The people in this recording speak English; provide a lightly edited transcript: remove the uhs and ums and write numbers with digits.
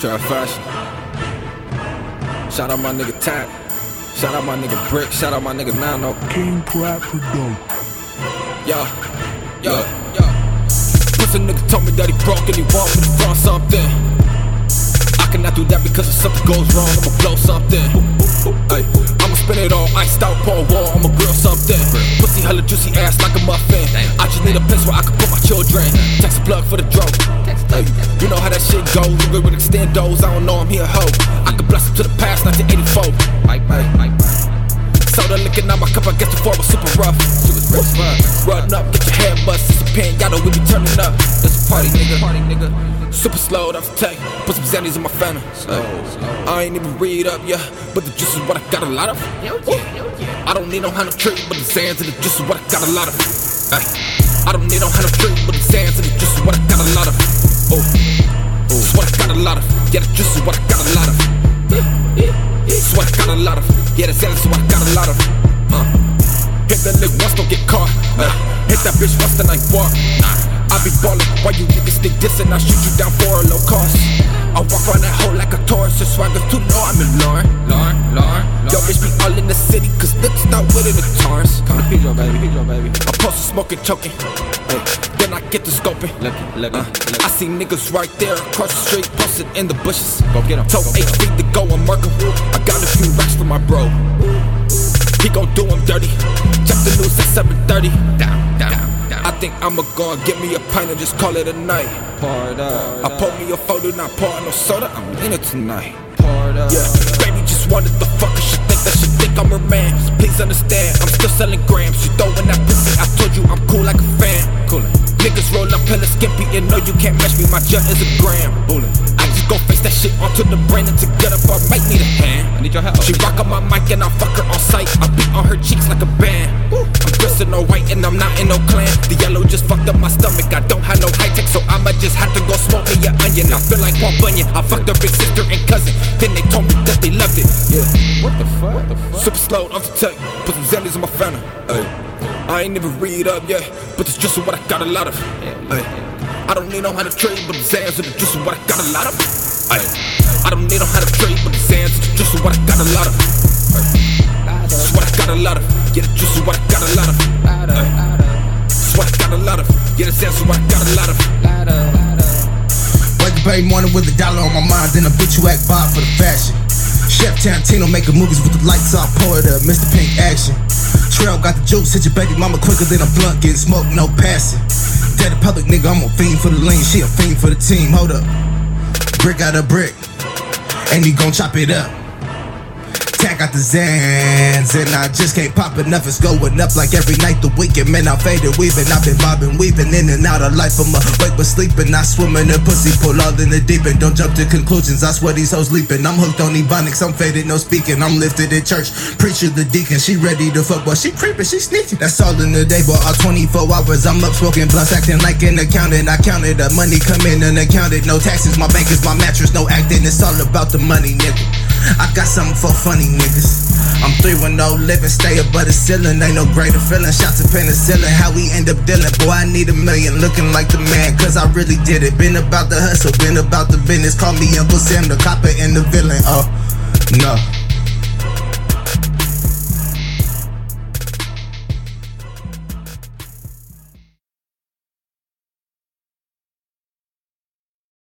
Trap fashion. Shout out my nigga Tack. Shout out my nigga Brick. Shout out my nigga Nano. King Prap Production. Yo. Pussy nigga told me that he broke and he want me to front something. I cannot do that because if something goes wrong, I'ma blow something. Ay, I'ma spin it all iced out, pour a wall, I'ma grill something. Pussy hella juicy ass like a muffin. I just need a place where I can put my children. Text a plug for the drone. Ay, you know how that shit goes. You good with extendos, I don't know I'm here hoe. I can bless him to the past, 1984. Soda licking out my cup, I guess the floor was super rough. Run up, get your head bust, it's a pinata, we be turning up. It's a party nigga. Super slowed off the tech, put some Xannies in my family. I ain't even read up yet, but the juice is what I got a lot of. I don't need no Honda tree, but the Xans and the juice is what I got a lot of. I don't need no Honda tree, but the Xans and the juice is what I got a lot of. It's what I got a lot of. Yeah, the juice is what I got a lot of. It's what I got a lot of. Yeah, the Xans is what I got a lot of. Hit that nigga once, don't get caught. Hit that bitch once, then I walk. I be ballin', why you niggas think dissing? I shoot you down for a low cost. I walk around that hole like a Taurus, just swaggers to know I'm in Lauren. Yo, bitch be all in the city, cause niggas not with it in Torrance. Come to Pedro, baby. I post a smoking, choking. Then I get the scoping. I see niggas right there across the street, posted in the bushes. Go get 'em. Told HB to go and murk 'em. I got a few racks for my bro. He gon' do him dirty. Check the news at 7:30. Down. I think I'ma go and get me a pint and just call it a night. Pour it up. I pour me a photo, not pour no soda. I'm in it tonight. Pour it up. Yeah, baby just wanted the fucker. She think I'm her man. Please understand, I'm still selling grams. You throwin' that pussy, I told you I'm cool like a fan. Niggas roll up hella skimpy and know you can't match me. My jet is a gram. I just go face that shit onto the brain and to get up I might need a hand. I need your help. She rock on my mic and I fuck her on sight. I beat on her cheeks like a band. I'm dressed in no white and I'm not in no clan. The yellow just fucked up my stomach. I don't have no high tech, so I'ma just have to go smoke me an onion. I feel like Paul Bunyan. I fucked her big sister and cousin. Then they told me that they loved it. Yeah. What the fuck? Super slowed off the tech. Put some Xannies in my family. I ain't even read up yet, but it's just what I got a lot of. I don't need no how to trade, but the Xans and the juice is what I got a lot of. I don't need no how to trade, but the Xans and the juice is what I got a lot of. It's what I got a lot of. Yeah, the juice is what I got a lot of. It's what I got a lot of. Yeah, the Xans is what I got a lot of. Wake up every morning with $1 on my mind, then I bet you act Bob for the fashion. Chef Tarantino making movies with the lights off, pour it up, Mr. Pink action. Trail got the juice, hit your baby mama quicker than a blunt, getting smoked, no passing. Dead public nigga, I'm a fiend for the lean, she a fiend for the team, hold up. Brick out a brick, and he gon' chop it up. Tack out the Xans, and I just can't pop enough. It's going up like every night the weekend. Man, I faded weaving, I've been bobbing, weaving in and out of life. I'm awake but sleeping, I swim in the pussy, pull all in the deep end. Don't jump to conclusions, I swear these hoes leaping. I'm hooked on ebonics, I'm faded, no speaking. I'm lifted in church, preacher the deacon. She ready to fuck, but she creeping, she sneaking. That's all in the day, but all 24 hours I'm up smoking blunts, acting like an accountant. I counted the money come in and accounted. No taxes, my bank is my mattress, no acting. It's all about the money, nigga. I got something for funny niggas. I'm 310 living, stay above the ceiling. Ain't no greater feeling. Shots of penicillin, how we end up dealing. Boy, I need $1 million, looking like the man, cause I really did it. Been about the hustle, been about the business. Call me Uncle Sam, the copper and the villain. Oh, no.